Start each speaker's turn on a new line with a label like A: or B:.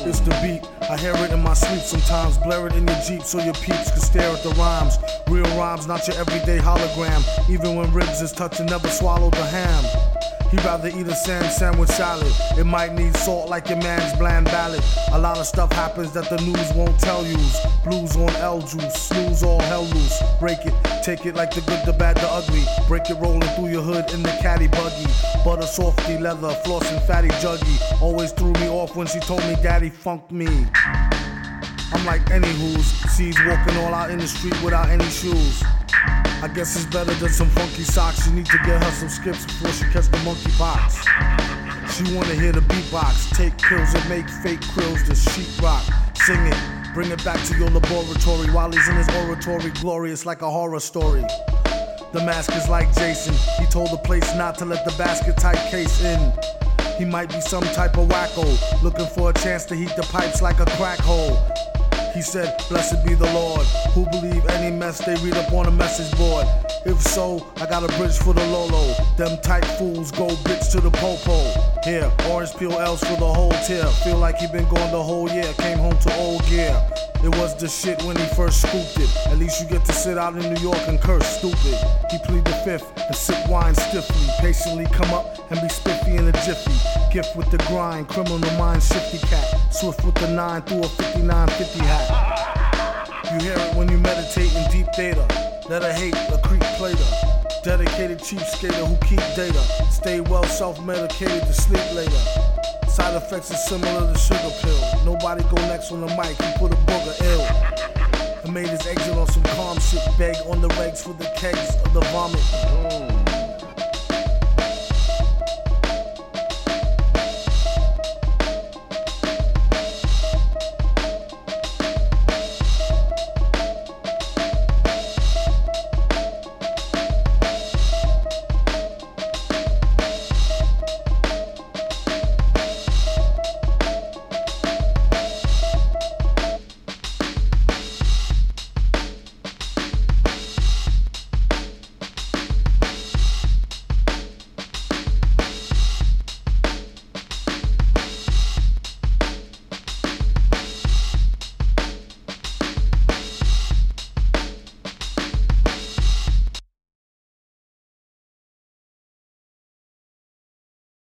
A: It's the beat, I hear it in my sleep sometimes. Blare it in your Jeep so your peeps can stare at the rhymes. Real rhymes, not your everyday hologram. Even when ribs is touching, never swallow the ham. He'd rather eat a sandwich salad. It might need salt like your man's bland ballad. A lot of stuff happens that the news won't tell you. Blues on L juice, snooze all hell loose. Break it, take it like the good, the bad, the ugly. Break it rolling through your hood in the caddy buggy. Butter softy leather, flossing fatty juggy. Always threw me off when she told me daddy funked me. I'm like anywho's, sees walking all out in the street without any shoes. I guess it's better than some funky socks. You need to get her some skips before she catch the monkey pox. She wanna hear the beatbox, take pills and make fake krills to sheetrock. Sing it, bring it back to your laboratory while he's in his oratory, glorious like a horror story. The mask is like Jason, he told the place not to let the basket type case in. He might be some type of wacko, looking for a chance to heat the pipes like a crack hole. He said, blessed be the Lord, who believe any mess they read up on a message board. If so, I got a bridge for the Lolo. Them tight fools go bitch to the popo. Here, orange peel L's for the whole tier. Feel like he been gone the whole year, came home to old gear. It was the shit when he first scooped it. At least you get to sit out in New York and curse stupid. He plead the fifth and sip wine stiffly. Patiently come up and be spiffy in a jiffy. Gift with the grind, criminal mind shifty cat. Swift with the 9 through a 5950 hat. You hear it when you meditate in deep data. Let her hate a creep plater. Dedicated cheapskater who keep data. Stay well self-medicated to sleep later. Side effects are similar to sugar pill. Nobody go next on the mic, he put a booger ill. And made his exit on some calm shit. Beg on the regs for the kegs of the vomit.